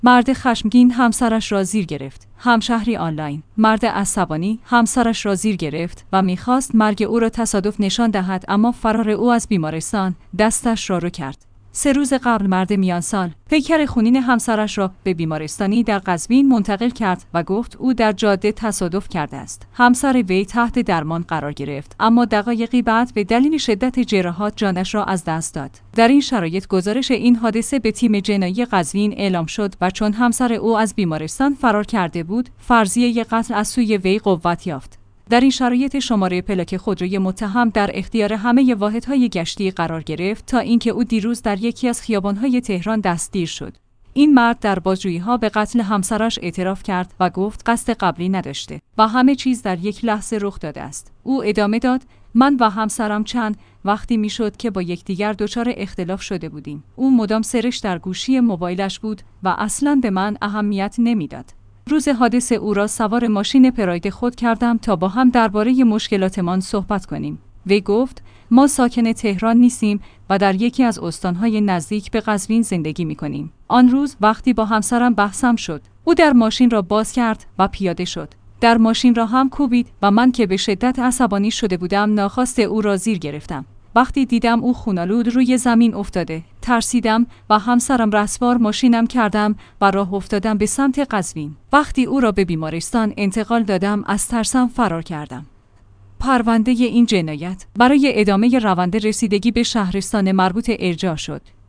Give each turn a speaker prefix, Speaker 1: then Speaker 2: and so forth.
Speaker 1: مرد خشمگین همسرش را زیر گرفت. همشهری آنلاین. مرد عصبانی همسرش را زیر گرفت و می‌خواست مرگ او را تصادف نشان دهد، اما فرار او از بیمارستان دستش را رو کرد. 3 روز قبل مرد میانسال پیکر خونین همسرش را به بیمارستانی در قزوین منتقل کرد و گفت او در جاده تصادف کرده است. همسر وی تحت درمان قرار گرفت، اما دقایقی بعد به دلیل شدت جراحات جانش را از دست داد. در این شرایط گزارش این حادثه به تیم جنایی قزوین اعلام شد و چون همسر او از بیمارستان فرار کرده بود، فرضیه قتل از سوی وی قوت یافت. در این شرایط شماره پلاک خودروی متهم در اختیار همه واحدهای گشتی قرار گرفت تا اینکه او دیروز در یکی از خیابان‌های تهران دستگیر شد. این مرد در بازجویی‌ها به قتل همسرش اعتراف کرد و گفت قصد قبلی نداشته و همه چیز در یک لحظه رخ داده است. او ادامه داد: من و همسرم چند وقتی میشد که با یکدیگر دچار اختلاف شده بودیم. او مدام سرش در گوشی موبایلش بود و اصلاً به من اهمیت نمیداد. روز حادثه او را سوار ماشین پراید خود کردم تا با هم درباره مشکلاتمان صحبت کنیم. وی گفت: ما ساکن تهران نیستیم و در یکی از استانهای نزدیک به قزوین زندگی می‌کنیم. آن روز وقتی با همسرم بحثم شد، او در ماشین را باز کرد و پیاده شد. در ماشین را هم کوبید و من که به شدت عصبانی شده بودم ناخواسته او را زیر گرفتم. وقتی دیدم او خونالود روی زمین افتاده، ترسیدم و همسرم رسوار ماشینم کردم و راه افتادم به سمت قزوین. وقتی او را به بیمارستان انتقال دادم، از ترسم فرار کردم. پرونده این جنایت برای ادامه روند رسیدگی به شهرستان مربوطه ارجاع شد.